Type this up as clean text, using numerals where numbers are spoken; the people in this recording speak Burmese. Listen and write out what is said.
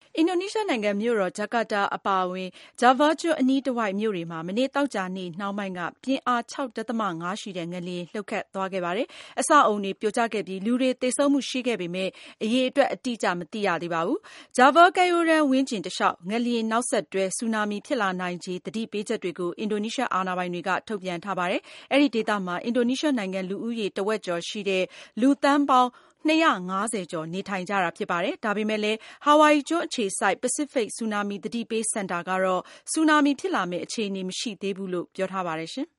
အင်ဒိုနီးရှားနိုင်ငံမြို့တော်ဂျကာတာအပါအဝင် ဂျာဗားကျွန်းအနီးတဝိုက်မြို့တွေမှာ မနေ့သောကြာနေ့နှောင်းပိုင်းက ပြင်းအား 6.5 ရှိတဲ့ငလျင်လှုပ်ခတ်သွားခဲ့ပါတယ်။ အဆောက်အဦတွေပြိုကျခဲ့ပြီး လူတွေသေဆုံးမှုရှိခဲ့ပေမဲ့ အရေအတွက်အတိအကျမသိရသေးပါဘူး။ ဂျာဗားကမ်းရိုးတန်းဝန်းကျင်တလျှောက် ငလျင်နောက်ဆက်တွဲ ဆူနာမီဖြစ်လာနိုင်ခြေသတိပေးချက်တွေကို အင်ဒိုနီးရှားအာဏာပိုင်တွေကထုတ်ပြန်ထားပါတယ်။ အဲဒီဒေသမှာ အင်ဒိုနီးရှားနိုင်ငံလူဦးရေတဝက်ကျော်ရှိတဲ့ လူသန်းပေါင်း 250 ကျော်နေထိုင်ကြတာဖြစ်ပါတယ်။ ဒါပေမဲ့လည်း ဟာဝိုင်အီကျွန်းအခြေစိုက် ပစိဖိတ်ဆူနာမီသတိပေးစင်တာကတော့ ဆူနာမီဖြစ်လာမယ့်အခြေအနေမရှိသေးဘူးလို့ပြောထားပါတယ်။